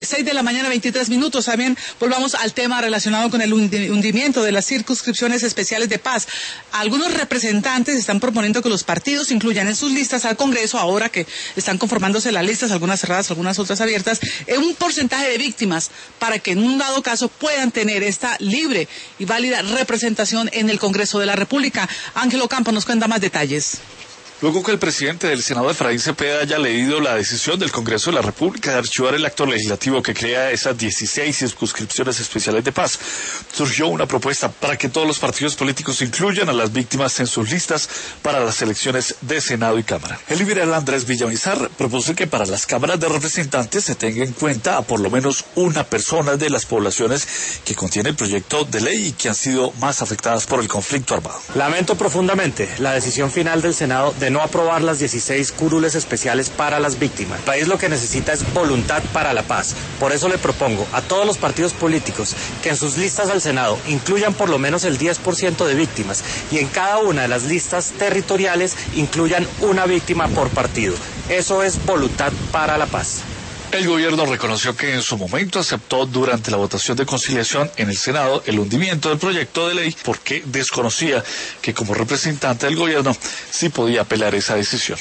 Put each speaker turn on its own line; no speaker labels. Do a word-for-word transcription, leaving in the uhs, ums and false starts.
seis de la mañana, veintitrés minutos. También volvamos al tema relacionado con el hundimiento de las circunscripciones especiales de paz. Algunos representantes están proponiendo que los partidos incluyan en sus listas al Congreso, ahora que están conformándose las listas, algunas cerradas, algunas otras abiertas, un porcentaje de víctimas para que en un dado caso puedan tener esta libre y válida representación en el Congreso de la República. Ángelo Campos nos cuenta más detalles.
Luego que el presidente del Senado, Efraín Cepeda, haya leído la decisión del Congreso de la República de archivar el acto legislativo que crea esas dieciséis circunscripciones especiales de paz, surgió una propuesta para que todos los partidos políticos incluyan a las víctimas en sus listas para las elecciones de Senado y Cámara. El liberal Andrés Villamizar propuso que para las cámaras de representantes se tenga en cuenta a por lo menos una persona de las poblaciones que contiene el proyecto de ley y que han sido más afectadas por el conflicto armado.
Lamento profundamente la decisión final del Senado de no aprobar las dieciséis curules especiales para las víctimas. El país lo que necesita es voluntad para la paz. Por eso le propongo a todos los partidos políticos que en sus listas al Senado incluyan por lo menos el diez por ciento de víctimas y en cada una de las listas territoriales incluyan una víctima por partido. Eso es voluntad para la paz.
El gobierno reconoció que en su momento aceptó durante la votación de conciliación en el Senado el hundimiento del proyecto de ley porque desconocía que como representante del gobierno sí podía apelar esa decisión.